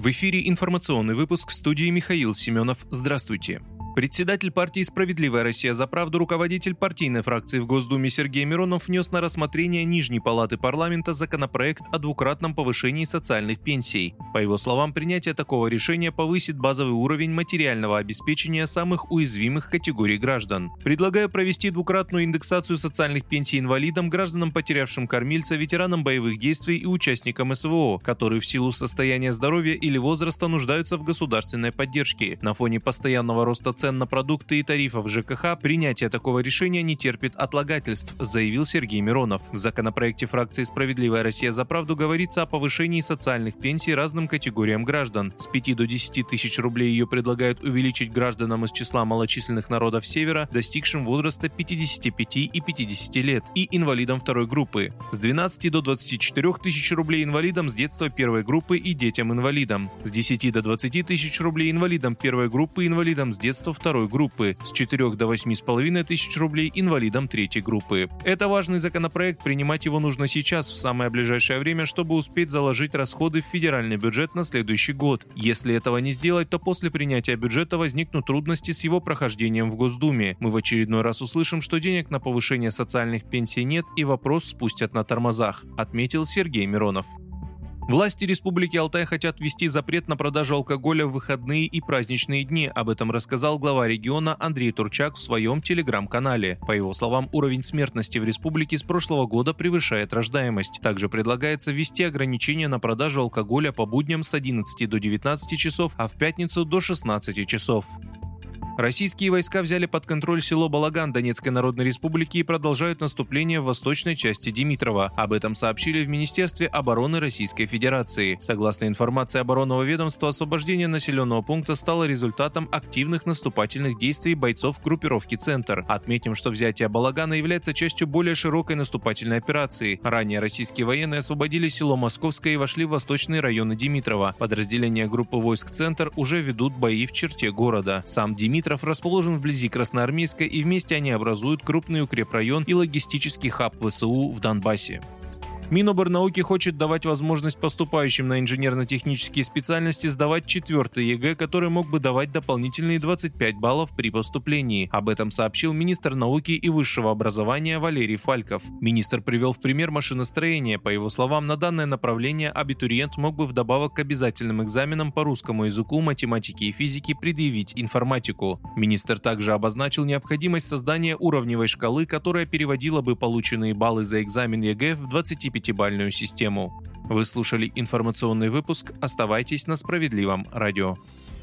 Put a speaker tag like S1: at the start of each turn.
S1: В эфире информационный выпуск, в студии Михаил Семенов. Здравствуйте. Председатель партии «Справедливая Россия за правду», руководитель партийной фракции в Госдуме Сергей Миронов внес на рассмотрение Нижней палаты парламента законопроект о двукратном повышении социальных пенсий. По его словам, принятие такого решения повысит базовый уровень материального обеспечения самых уязвимых категорий граждан. Предлагаю провести двукратную индексацию социальных пенсий инвалидам, гражданам, потерявшим кормильца, ветеранам боевых действий и участникам СВО, которые в силу состояния здоровья или возраста нуждаются в государственной поддержке. На фоне постоянного роста цен на продукты и тарифов ЖКХ принятие такого решения не терпит отлагательств, заявил Сергей Миронов. В законопроекте фракции «Справедливая Россия за правду» говорится о повышении социальных пенсий разным категориям граждан. С 5 до 10 тысяч рублей ее предлагают увеличить гражданам из числа малочисленных народов Севера, достигшим возраста 55 и 50 лет, и инвалидам второй группы. С 12 до 24 тысяч рублей инвалидам с детства первой группы и детям-инвалидам. С 10 до 20 тысяч рублей инвалидам первой группы и инвалидам с детства второй группы, с 4 до 8,5 тысяч рублей инвалидам третьей группы. Это важный законопроект, принимать его нужно сейчас, в самое ближайшее время, чтобы успеть заложить расходы в федеральный бюджет на следующий год. Если этого не сделать, то после принятия бюджета возникнут трудности с его прохождением в Госдуме. Мы в очередной раз услышим, что денег на повышение социальных пенсий нет и вопрос спустят на тормозах, отметил Сергей Миронов. Власти Республики Алтай хотят ввести запрет на продажу алкоголя в выходные и праздничные дни. Об этом рассказал глава региона Андрей Турчак в своем телеграм-канале. По его словам, уровень смертности в республике с прошлого года превышает рождаемость. Также предлагается ввести ограничения на продажу алкоголя по будням с 11 до 19 часов, а в пятницу до 16 часов. Российские войска взяли под контроль село Балаган Донецкой Народной Республики и продолжают наступление в восточной части Димитрова. Об этом сообщили в Министерстве обороны Российской Федерации. Согласно информации оборонного ведомства, освобождение населенного пункта стало результатом активных наступательных действий бойцов группировки «Центр». Отметим, что взятие Балагана является частью более широкой наступательной операции. Ранее российские военные освободили село Московское и вошли в восточные районы Димитрова. Подразделения группы войск «Центр» уже ведут бои в черте города. Сам Димитров расположен вблизи Красноармейска, и вместе они образуют крупный укрепрайон и логистический хаб ВСУ в Донбассе. Миноборнауки хочет давать возможность поступающим на инженерно-технические специальности сдавать 4-й ЕГЭ, который мог бы давать дополнительные 25 баллов при поступлении. Об этом сообщил министр науки и высшего образования Валерий Фальков. Министр привел в пример машиностроение. По его словам, на данное направление абитуриент мог бы вдобавок к обязательным экзаменам по русскому языку, математике и физике предъявить информатику. Министр также обозначил необходимость создания уровневой шкалы, которая переводила бы полученные баллы за экзамен ЕГЭ в 25-бальную систему. Вы слушали информационный выпуск. Оставайтесь на Справедливом радио.